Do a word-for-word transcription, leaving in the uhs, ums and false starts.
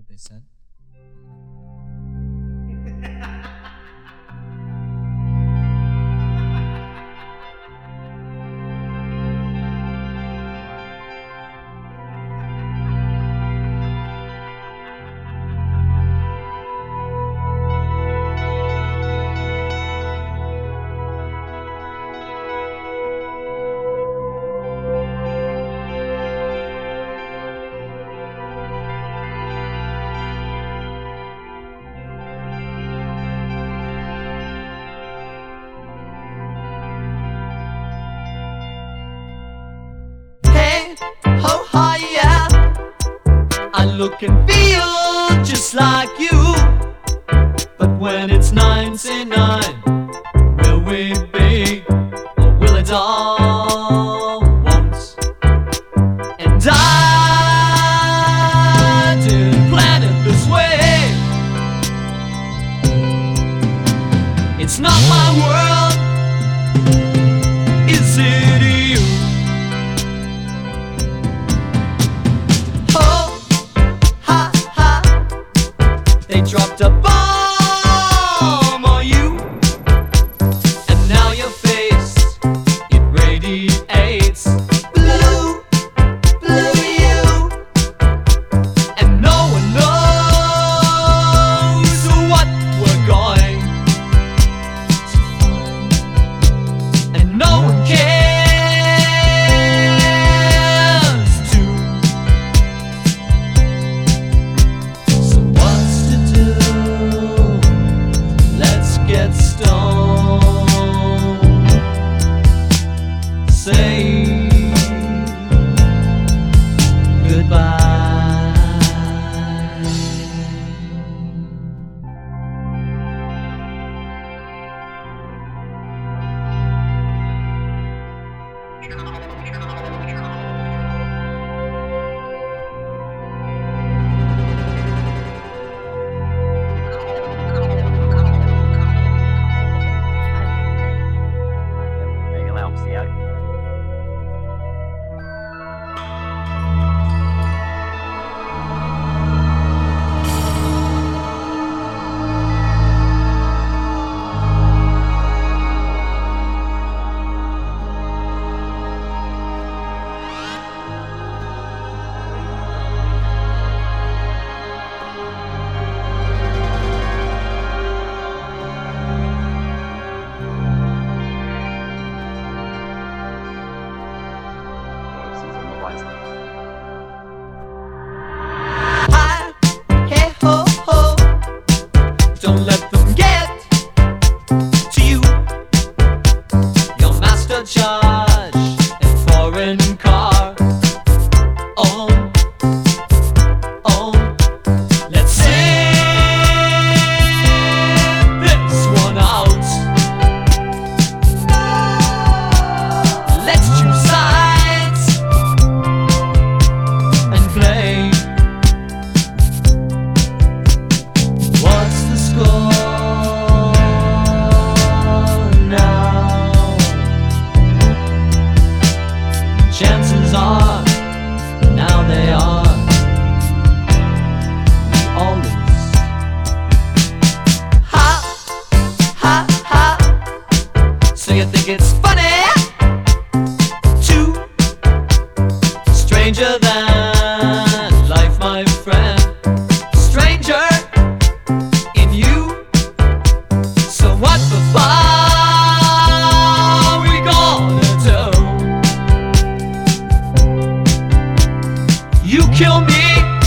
they said. Ho ha yeah, I look and feel just like you. But when it's ninety-nine, will we be, or will it all once? And I didn't plan it this way. It's not my world, is it you? They dropped a bomb on you, and now your face, it radiates blue, blue you. And no one knows what we're going to find, and no one cares too. So what's get stoned, say goodbye. Don't let them get to you. Your master charge and foreign car. Oh, oh, let's sing this one out. Let's choose sides and play. What's the score now? Chances are, now they are all loose. Ha, ha, ha. So you think it's funny? Too stranger than life, my friend. Stranger in you. So what the fuck we gonna do? You kill me,